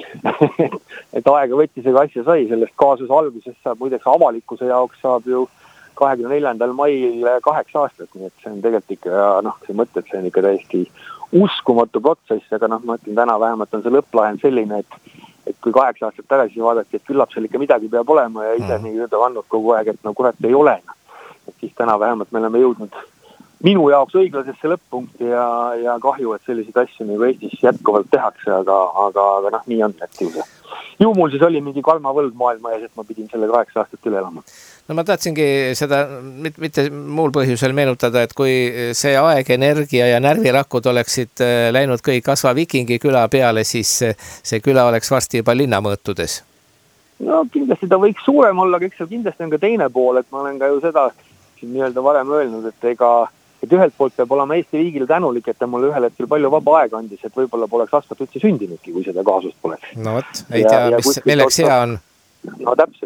Et aega võttis, ega asja sai, sellest kaasuse algusest saab muideks avalikkuse jaoks saab ju 24. mail 8 aastat, nii et see on tegelikult ikka, see mõte, et see on ikka täiesti uskumatu protsess, aga ma ütlen täna vähemalt on see lõpplahend selline, et kui 8 aastat tagasi vaadati, et küllap seal ikka midagi peab olema ja ise nii vannud kogu aeg, et kurat ei ole. Et siis täna vähemalt me oleme jõudnud minu jaoks õiglasesse lõpp-punkti ja kahju, et selliseid asju nagu Eestis jätkuvalt tehakse, aga nii on, et ju mul siis oli mingi karmavõlg maailma ees, et ma pidin selle 8 aastat üle elama. No ma tahtsingi seda mitte muul põhjusel meenutada, et kui see aeg, energia ja närvirakud oleksid läinud kõik Asva Vikingi küla peale, siis see küla oleks varsti juba linnamõõtudes. No kindlasti ta võiks suurem olla, aga eks see kindlasti on ka teine pool, et ma olen ka ju seda siin nii-öelda varem öelnud, et ühelt poolt peab olema Eesti riigile tänulik, et ta mulle ühel hetkel palju vaba aega andis, et võib-olla poleks Asvat üldse sündinudki, kui seda kaasust poleks. No võt, ei tea, milleks hea on. No täpselt.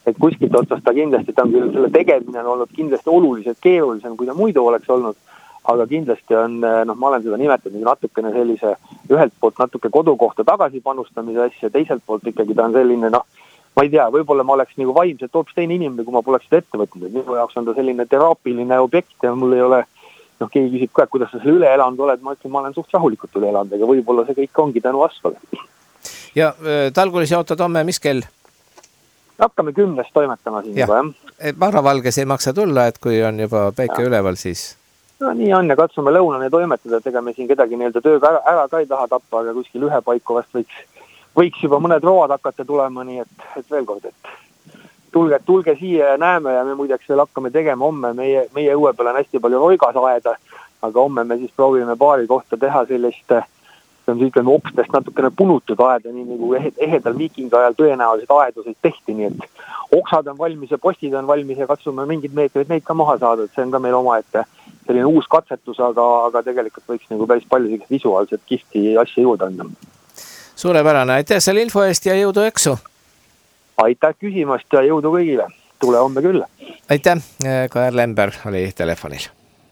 et kuskilt otsast ta kindlasti, ta on küll selle tegemine on olnud kindlasti oluliselt keerulisem, kui ta muidu oleks olnud, aga kindlasti on, ma olen seda nimetanud natukene sellise ühelt poolt natuke kodukohta tagasi panustamise asja, teiselt poolt ikkagi ta on selline, ma ei tea, võib-olla ma oleks nagu vaimselt hoopis teine inimene, kui ma poleks seda ette võtnud, et minu jaoks on ta selline teraapiline objekt ja mul ei ole, keegi küsib ka, et kuidas sa selle üle elanud oled, ma ütlen, ma olen suht rahulikult üle elanud, aga võib-olla see kõik ongi tänu Asfale. Ja Talgulis jaotad homme, mis kell? Hakkame 10 toimetama siin juba, jah. Varavalges ei maksa tulla, et kui on juba päike üleval, siis... No nii on ja katsume lõunani toimetada, et ega me siin kedagi nii-öelda tööga ära ka ei taha tappa, aga kuskil ühe paiku vast võiks juba mõned road hakata tulema, nii et veel kord, et tulge siia ja näeme ja me muideks veel hakkame tegema homme, meie õue peal on hästi palju roigasaeda, aga homme me siis proovime paari kohta teha sellist, see on ütleme opstest natukene punutud aeda, nii nagu ehedal viikinga ajal tõenäoliselt aeduseid tehti, nii et oksad on valmis ja postid on valmis ja katsume mingid meetrid neid ka maha saada, et see on ka meil oma ette selline uus katsetus, aga tegelikult võiks nagu päris palju visuaalselt kihti asja juurde anda. Suurepärane, aitäh selle info eest ja jõudu eksu! Aitäh küsimast ja jõudu kõigile! Tule homme küll! Aitäh! Kaer Lember oli telefonil.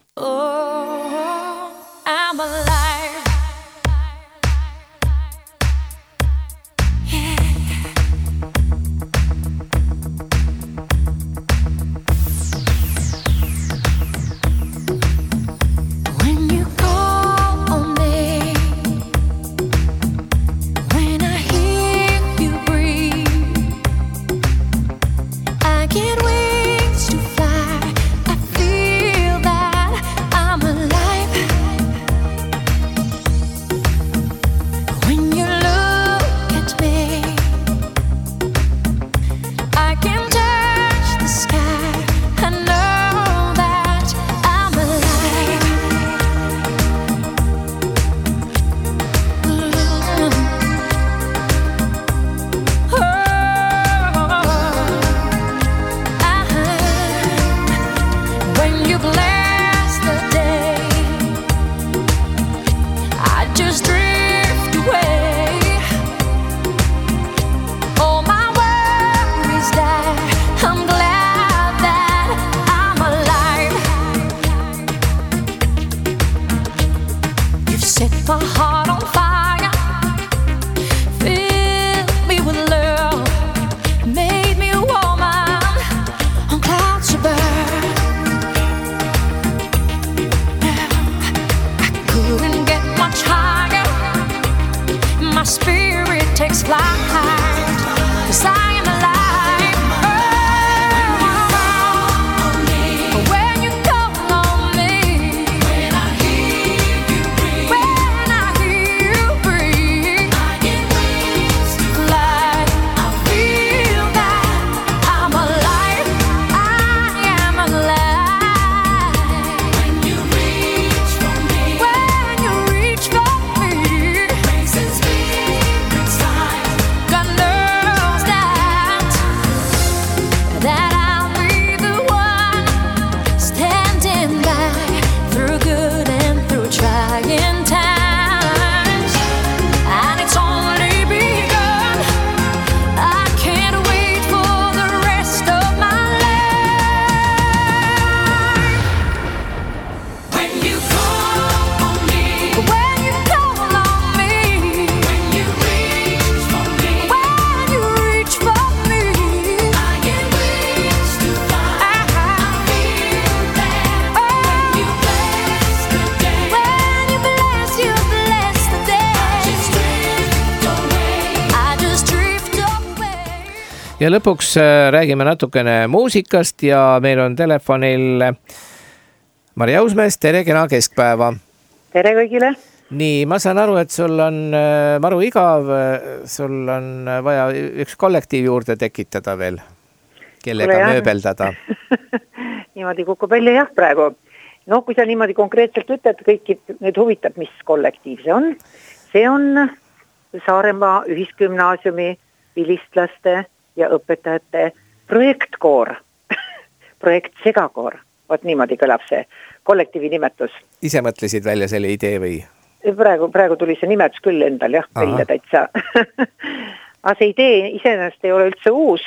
Oh, I'm alive. Ja lõpuks räägime natukene muusikast ja meil on telefonil Mari Ausmees, tere kena keskpäeva. Tere kõigile. Nii, ma saan aru, et sul on maru igav, sul on vaja üks kollektiiv juurde tekitada veel, kellega mööbeldada. Niimoodi kukub välja jah praegu. No kui sa niimoodi konkreetselt ütled, kõiki nüüd huvitab, mis kollektiiv see on. See on Saaremaa ühisgümnaasiumi vilistlaste ja õpetajate projektkoor, projekt Segakoor. Vot niimoodi kõlab see kollektiivi nimetus. Ise mõtlesid välja selle idee või? Praegu tuli see nimetus küll endal jah, välja täitsa. Aga see idee iseenesest ei ole üldse uus.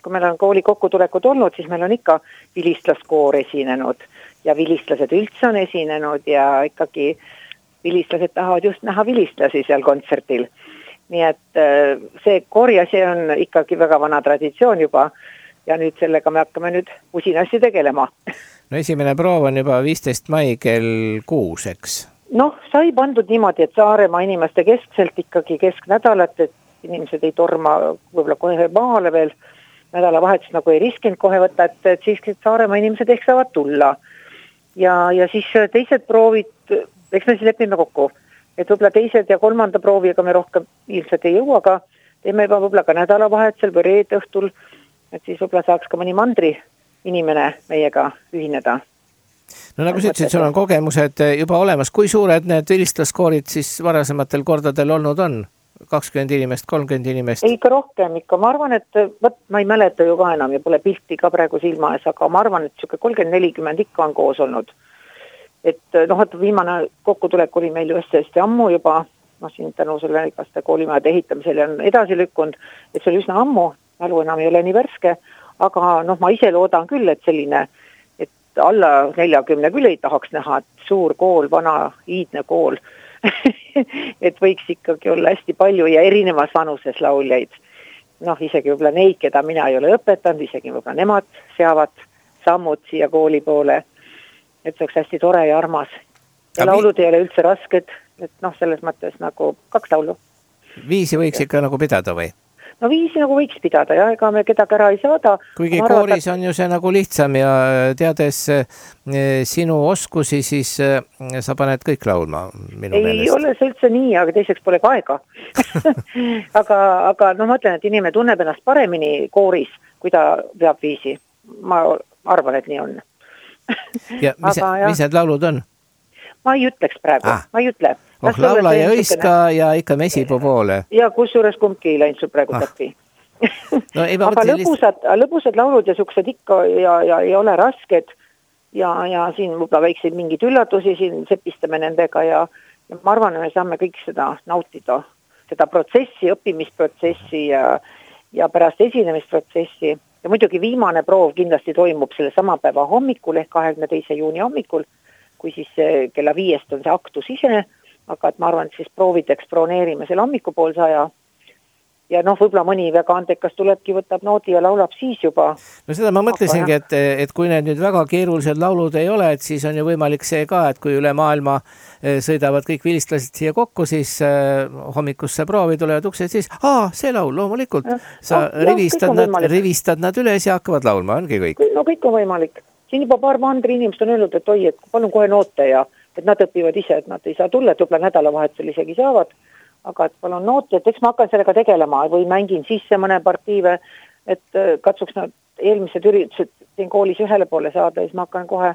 kui meil on kooli kokkutulekud olnud, siis meil on ikka vilistlaskoor esinenud ja vilistlased üldse on esinenud ja ikkagi vilistlased tahavad just näha vilistlasi seal kontserdil. Nii et see koori asi on ikkagi väga vana traditsioon juba ja nüüd sellega me hakkame nüüd usinasti tegelema. No esimene proov on juba 15. mai kell 6, eks? Noh, sai pandud niimoodi, et Saaremaa inimeste keskselt ikkagi kesknädalat, et inimesed ei torma võib-olla kohe maale veel, nädalavahetus nagu ei riskinud kohe võtta, et siiski Saaremaa inimesed ehk saavad tulla. Ja siis teised proovid, eks me siis lepime kokku, et võib-olla teised ja kolmanda prooviga me rohkem ilmselt ei jõua, aga teeme juba võib-olla ka nädalavahetusel või reede õhtul, et siis võib-olla saaks ka mõni mandri inimene meiega ühineda. No nagu sa ütlesid, sul on kogemused juba olemas. Kui suured need vilistlaskoorid siis varasematel kordadel olnud on? 20 inimest, 30 inimest? Ikka rohkem ikka. Ma arvan, et ma ei mäleta ju ka enam ja pole pilti ka praegu silma ees, aga ma arvan, et 30-40 ikka on koos olnud. Et et viimane kokkutulek oli meil ju hästi ammu juba, siin tänu selle igaste koolimajade ehitamisel on edasi lükkunud, et see oli üsna ammu, mälu enam ei ole nii värske, aga ma ise loodan küll, et selline, et alla 40 küll ei tahaks näha, et suur kool, vana iidne kool, et võiks ikkagi olla hästi palju ja erinevas vanuses lauljaid. Isegi võib-olla neid, keda mina ei ole õpetanud, isegi võib-olla nemad seavad sammud siia kooli poole, et see oleks hästi tore ja armas. Ja laulud ei ole üldse rasked, et selles mõttes nagu 2 laulu. Viisi võiks ikka nagu pidada või? No viisi nagu võiks pidada ja ega me kedagi ära ei saada. Kuigi kooris on ju see nagu lihtsam ja teades sinu oskusi, siis sa paned kõik laulma minu meelest. Ei ole see üldse nii, aga teiseks pole ka aega. aga ma mõtlen, et inimene tunneb ennast paremini kooris, kui ta peab viisi. Ma arvan, et nii on. Ja mis need laulud on? Ma ei ütleks praegu, ma ei ütle. Laula ja õiska ja ikka mesipuu poole. Ja kusjuures kumbki ei läinud sul praegu täppi. No, aga lõbusad laulud ja suksed ikka ja ei ole rasked ja siin võib-olla väikseid mingid üllatusi siin sepistame nendega ja ma arvan, me saame kõik seda nautida, seda protsessi, õppimisprotsessi ja pärast esinemisprotsessi ja muidugi viimane proov kindlasti toimub selle sama päeva hommikul ehk 22. juuni hommikul, kui siis kella 5 on see aktus ise, aga et ma arvan, et siis proovideks broneerime selle hommikupoolse aja ja võib-olla mõni väga andekas tulebki, võtab noodi ja laulab siis juba. No seda ma mõtlesingi, et kui need nüüd väga keerulised laulud ei ole, et siis on ju võimalik see ka, et kui üle maailma sõidavad kõik vilistlased siia kokku, siis hommikusse proovi tulevad uksed, siis see laul loomulikult. Sa rivistad nad üles ja hakkavad laulma, ongi kõik? No kõik on võimalik. Siin juba paar mandri inimest on öelnud, et oi, et palun kohe noote ja et nad õpivad ise, et nad ei saa tulla, et võib-olla nädalavahetusel isegi saavad, aga et palun noote, et eks ma hakkan sellega tegelema või mängin sisse mõne partiive, et katsuks nad eelmised üritused siin koolis ühele poole saada ja siis ma hakkan kohe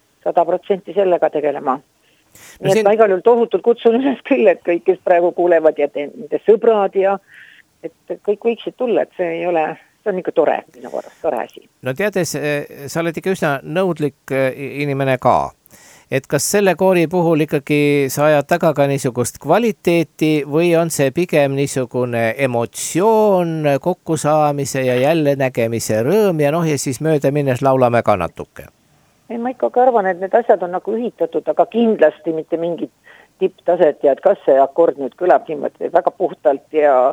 100% sellega tegelema. Nii et ma igal juhul tohutult kutsun üles küll, et kõik, kes praegu kuulevad ja nende sõbrad ja et kõik võiksid tulla, et see ei ole... See on ikka tore, minu korras, tore asi. No teades, sa oled ikka üsna nõudlik inimene ka. Et kas selle koori puhul ikkagi sa ajad taga ka niisugust kvaliteeti või on see pigem niisugune emotsioon, kokkusaamise ja jälle nägemise rõõm ja ja siis mööda minnes laulame ka natuke? Ei, ma ikkagi arvan, et need asjad on nagu ühitatud, aga kindlasti mitte mingit tipptaset ja et kas see akord nüüd kõlab niimoodi väga puhtalt ja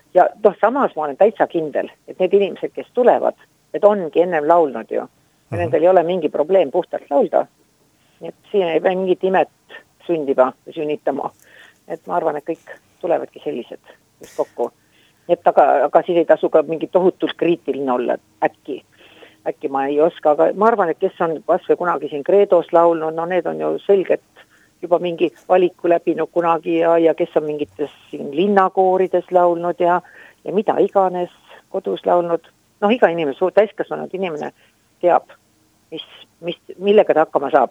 samas ma olen täitsa kindel, et need inimesed, kes tulevad, et ongi ennem laulnud ju. Ja nendel ei ole mingi probleem puhtalt laulda. Nii et siin ei pea mingit imet sündima või sünnitama. Et ma arvan, et kõik tulevadki sellised just kokku. Et aga siis ei tasu ka mingi tohutult kriitiline olla, äkki ma ei oska, aga ma arvan, et kes on kas või kunagi siin Kreedos laulnud, need on ju selged juba mingi valiku läbinud kunagi ja kes on mingites siin linnakoorides laulnud ja mida iganes kodus laulnud. Iga inimene, suur täiskasvanud inimene teab, millega ta hakkama saab.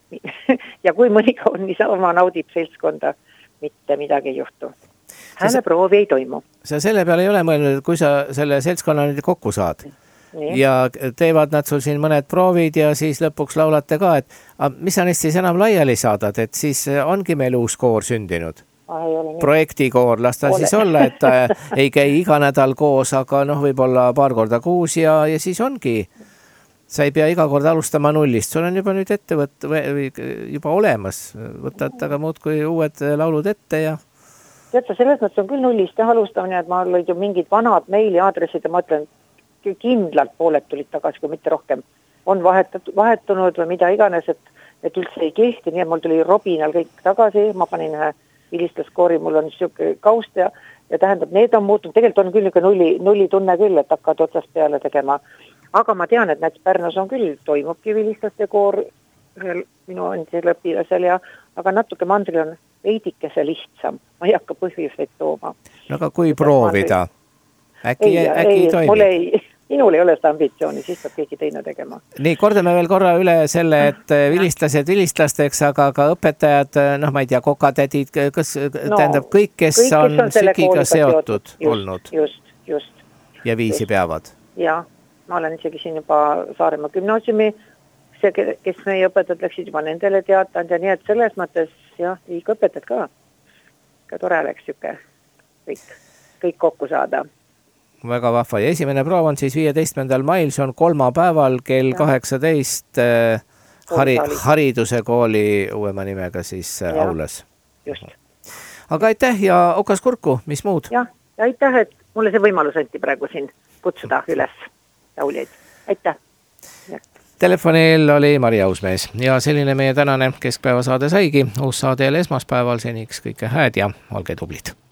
Ja kui mõniga on niisama naudib seltskonda, mitte midagi ei juhtu. Hääleproovi ei toimu. Sa selle peale ei ole mõelnud, kui sa selle seltskonna nüüd kokku saad? Ja teevad nad sul siin mõned proovid ja siis lõpuks laulate ka, et mis sa neist siis enam laiali saadad, et siis ongi meil uus koor sündinud? Ei ole nii. Projektikoor, las ta siis olla, et ta ei käi iga nädal koos, aga võib-olla paar korda kuus ja siis ongi. Sa ei pea iga kord alustama nullist, sul on juba nüüd ettevõtt juba olemas, võtad aga muud kui uued laulud ette ja... Tead, selles mõttes on küll nullist alustamine, et ma olid ju mingid vanad meiliaadressid ja ma ütlen, kindlalt pooled tulid tagasi, kui mitte rohkem. On vahetunud või mida iganes, et üldse ei kehti, nii et mul tuli Robinal kõik tagasi, ma panin ühe vilistuskoori, mul on niisugune kaust ja tähendab, need on muutunud, tegelikult on küll niisugune nulli tunne küll, et hakkad otsast peale tegema. Aga ma tean, et näiteks Pärnus on küll, toimubki vilistuste koor ühel minu endisel õpilasel aga natuke mandril on veidikese lihtsam, ma ei hakka põhjuseid tooma. No aga kui proovida? Äkki ei toimi? Minul ei ole seda ambitsiooni, siis peab keegi teine tegema. Nii, kordame veel korra üle selle, et vilistlased vilistlasteks, aga ka õpetajad, ma ei tea, kokatädid, tähendab kõik, kes on sükiga seotud olnud. Just. Ja viisi peavad. Ja, ma olen isegi siin juba Saaremaa gümnaasiumi, see, kes meie õpetajad läksid juba nendele teatanud ja nii, et selles mõttes, liiga õpetajad ka. Ka tore oleks siuke kõik kokku saada. Väga vahva. Ja esimene proov on siis 15. mail, see on kolmapäeval kell 18 hariduse kooli uuema nimega siis aulas. Just. Aga aitäh ja okas kurku, mis muud? Ja aitäh, et mulle see võimalus anti praegu siin kutsuda üles lauljaid. Aitäh! Telefonil oli Mari Ausmees ja selline meie tänane keskpäevasaade saigi. Uus saade jälle esmaspäeval, seniks kõike hääd ja olge tublid!